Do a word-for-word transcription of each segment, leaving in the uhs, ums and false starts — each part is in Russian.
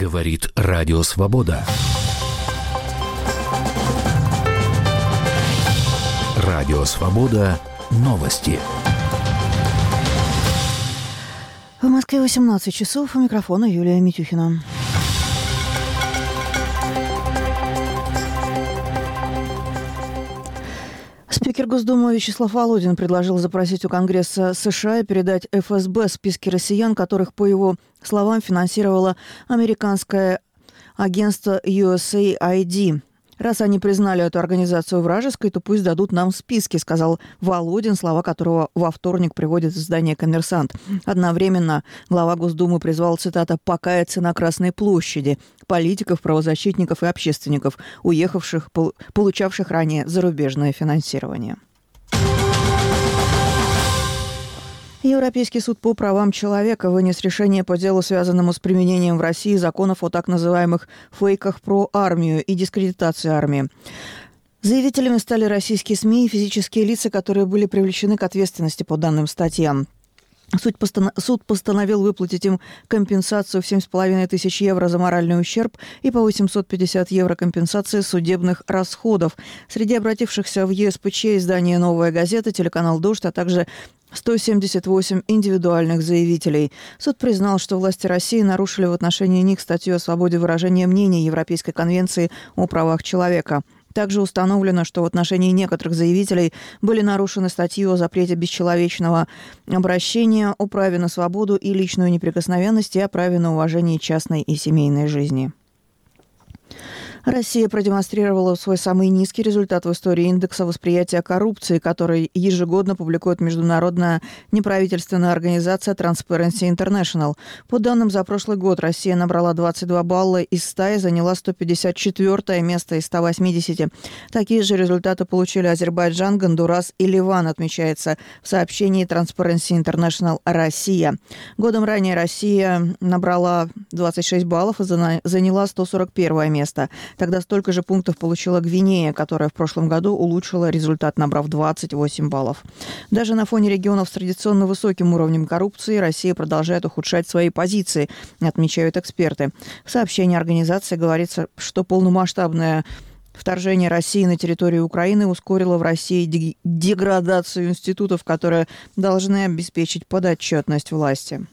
Говорит Радио Свобода. Радио Свобода. Новости. В Москве восемнадцать часов. У микрофона Юлия Митюхина. Спикер Госдумы Вячеслав Володин предложил запросить у Конгресса США и передать эф эс бэ списки россиян, которых, по его словам, финансировало американское агентство ю эс эй ай ди. Раз они признали эту организацию вражеской, то пусть дадут нам списки, сказал Володин, слова которого во вторник приводит издание «Коммерсант». Одновременно глава Госдумы призвал, цитата, «покаяться на Красной площади» политиков, правозащитников и общественников, уехавших, получавших ранее зарубежное финансирование. Европейский суд по правам человека вынес решение по делу, связанному с применением в России законов о так называемых фейках про армию и дискредитации армии. Заявителями стали российские СМИ и физические лица, которые были привлечены к ответственности по данным статьям. Суд, постан... Суд постановил выплатить им компенсацию в семь с половиной тысяч евро за моральный ущерб и по восемьсот пятьдесят евро компенсации судебных расходов. Среди обратившихся в е эс пэ че издание «Новая газета», телеканал «Дождь», а также сто семьдесят восемь индивидуальных заявителей. Суд признал, что власти России нарушили в отношении них статью о свободе выражения мнений Европейской конвенции о правах человека. Также установлено, что в отношении некоторых заявителей были нарушены статьи о запрете бесчеловечного обращения, о праве на свободу и личную неприкосновенность и о праве на уважение частной и семейной жизни. Россия продемонстрировала свой самый низкий результат в истории индекса восприятия коррупции, который ежегодно публикует международная неправительственная организация Transparency International. По данным за прошлый год Россия набрала двадцать два балла из ста и заняла сто пятьдесят четвёртое место из ста восьмидесяти. Такие же результаты получили Азербайджан, Гондурас и Ливан, отмечается в сообщении Transparency International «Россия». Годом ранее Россия набрала двадцать шесть баллов и заняла сто сорок первое место. Тогда столько же пунктов получила Гвинея, которая в прошлом году улучшила результат, набрав двадцать восемь баллов. Даже на фоне регионов с традиционно высоким уровнем коррупции Россия продолжает ухудшать свои позиции, отмечают эксперты. В сообщении организации говорится, что полномасштабное вторжение России на территорию Украины ускорило в России деградацию институтов, которые должны обеспечить подотчетность власти.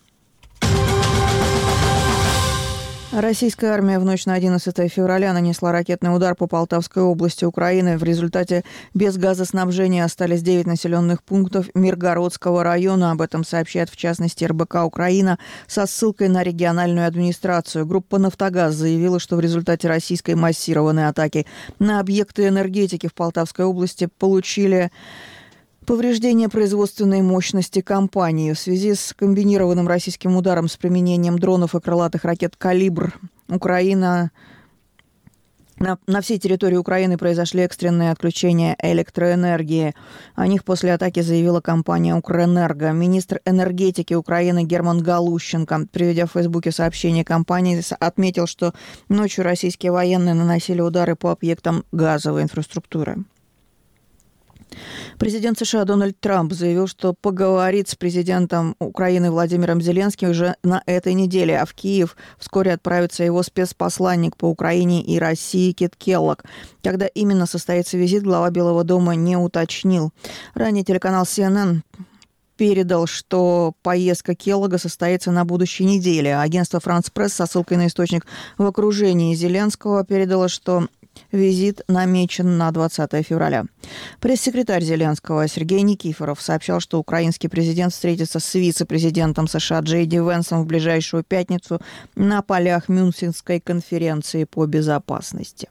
Российская армия в ночь на одиннадцатое февраля нанесла ракетный удар по Полтавской области Украины. В результате без газоснабжения остались девять населенных пунктов Миргородского района. Об этом сообщает в частности эр бэ ка «Украина» со ссылкой на региональную администрацию. Группа «Нафтогаз» заявила, что в результате российской массированной атаки на объекты энергетики в Полтавской области получили повреждение производственной мощности компании. В связи с комбинированным российским ударом с применением дронов и крылатых ракет «Калибр» Украина... На, на всей территории Украины произошли экстренные отключения электроэнергии. О них после атаки заявила компания «Укрэнерго». Министр энергетики Украины Герман Галущенко, приведя в Фейсбуке сообщение компании, отметил, что ночью российские военные наносили удары по объектам газовой инфраструктуры. Президент США Дональд Трамп заявил, что поговорит с президентом Украины Владимиром Зеленским уже на этой неделе, а в Киев вскоре отправится его спецпосланник по Украине и России Кит Келлог. Когда именно состоится визит, глава Белого дома не уточнил. Ранее телеканал си эн эн передал, что поездка Келлога состоится на будущей неделе. Агентство «Франс Пресс» со ссылкой на источник в окружении Зеленского передало, что визит намечен на двадцатое февраля. Пресс-секретарь Зеленского Сергей Никифоров сообщал, что украинский президент встретится с вице-президентом США Джей Ди Венсом в ближайшую пятницу на полях Мюнхенской конференции по безопасности.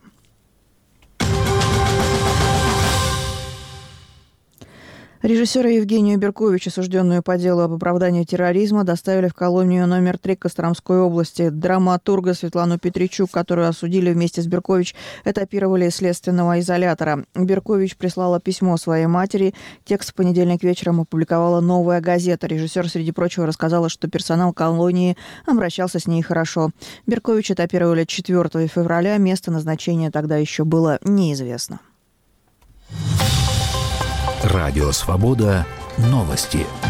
Режиссера Евгению Беркович, осужденную по делу об оправдании терроризма, доставили в колонию номер три Костромской области. Драматурга Светлану Петричук, которую осудили вместе с Беркович, этапировали из следственного изолятора. Беркович прислала письмо своей матери. Текст в понедельник вечером опубликовала «Новая газета». Режиссер, среди прочего, рассказала, что персонал колонии обращался с ней хорошо. Беркович этапировали четвёртого февраля. Место назначения тогда еще было неизвестно. Радио Свобода. Новости.